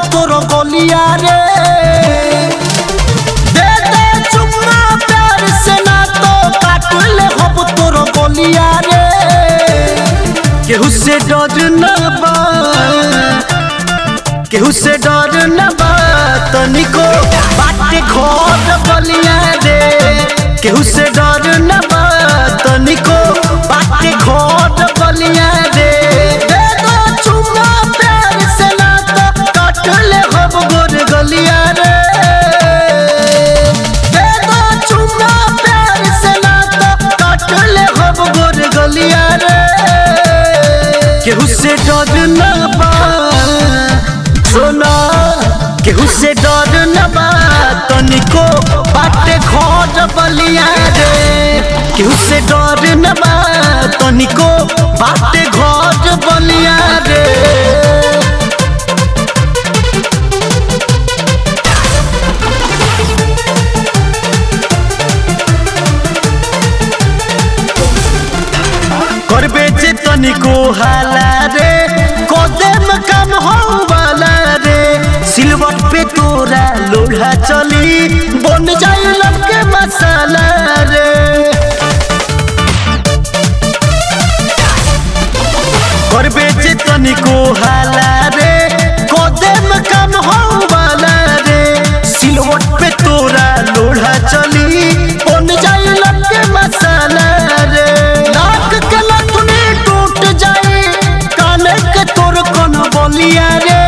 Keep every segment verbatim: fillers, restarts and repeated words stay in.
तोर गलिया रे दे दे चुम्मा प्यार से ना तो काट ले हब तोर गलिया रे केहू से डर न बा केहू से डर न बा तनिको बाटे घर बलिया रे केहू से डर न बा तनिको बाटे घर बलिया रे दे दो चुम्मा प्यार से ना तो काट ले हब गोर गलिया रे दे दो चुम्मा प्यार से ना तो काट ले हब गोर गलिया रे केहू से डर न बा सोना केहू से डर न बा तनिको बाटे घर बलिया रे केहू से डर न बा तनिको बाटे घर बलिया रे करबे जे तनिको हाला रे कदम कम हो वाला रे सिलवट पे तोरा लोढ़ा चली बन जाए लगे मसाला रे करबे जे तनिको हाला रे कदम कम हो वाला रे सिलवट पे तोरा लोढ़ा चली बन जाए लगे मसाला रे नाक के लथुनी टूट जाए काने के तोर कौन बोलिया रे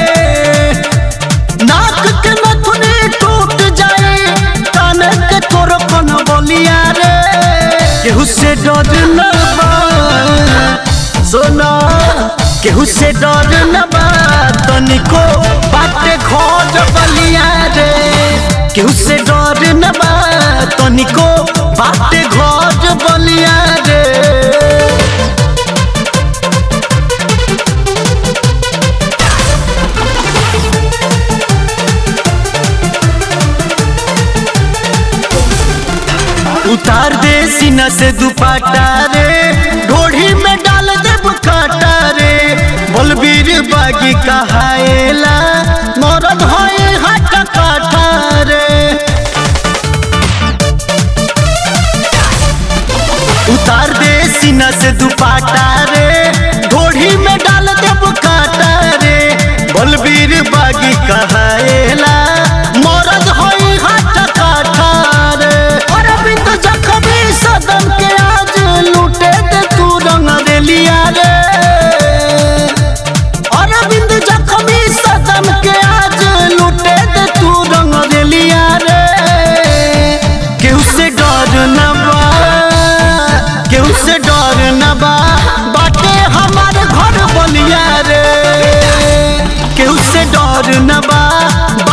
नाक के लथुनी टूट जाए काने के तोर कौन बोलिया रे केहू से डर न बा सोना केहू से डर न बा तनिको बाटे घर बलिया रे केहू से डर न बा तनिको बाटे घर बलिया रे उतार दे सीना से दुपट्टा रे ढोढ़ी में डाल दे बुकाटा रे बलबीर बागी कहाएला मरद होए हाथ काटा रे उतार दे सीना से दुपट्टा रे ढोढ़ी में डाल दे बुकाटा रे बलबीर बागी कहाएला मरद होए हाथ काटा रे अरविंद जखमी सदन के आज लूटे दे तू रंग रेलिया रे अरविंद जखमी सदन के आज लूटे दे तू रंग रेलिया रे केहू से डर न बा केहू से डर न बा बाटे हमारे घर बलिया रे केहू से डर न बा